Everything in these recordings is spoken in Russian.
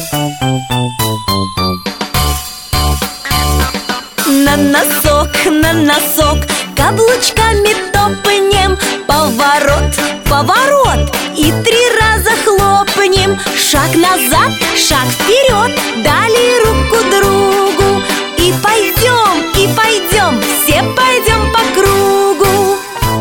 на носок, каблучками топнем. Поворот, поворот, и 3 раза хлопнем. Шаг назад, шаг вперед, дали руку другу. И пойдем, все пойдем по кругу.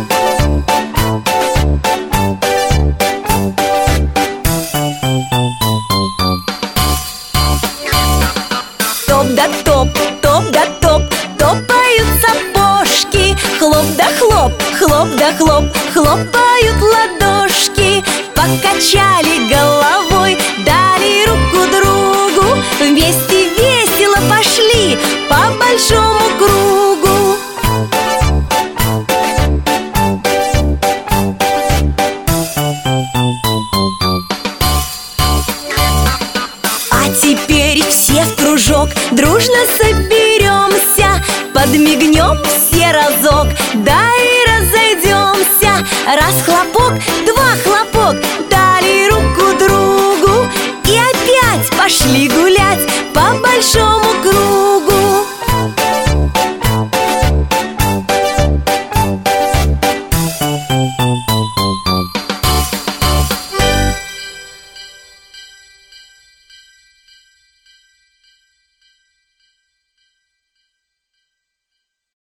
Топ да топ, топ да топ, топают сапожки. Хлоп да хлоп, хлоп да хлоп, хлопают ладошки. Покачали головой, дали руку другу. Вместе весело пошли по большому кругу. А теперь все в кружок дружно соберемся, подмигнем все разок, да и разойдемся.